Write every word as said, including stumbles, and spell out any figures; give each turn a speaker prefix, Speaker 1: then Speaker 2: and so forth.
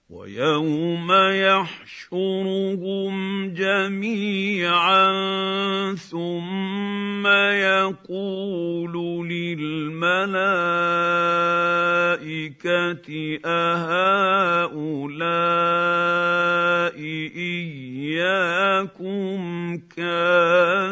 Speaker 1: ويوم يحشرهم جميعا ثم يقول للملائكة أهؤلاء إياكم كانوا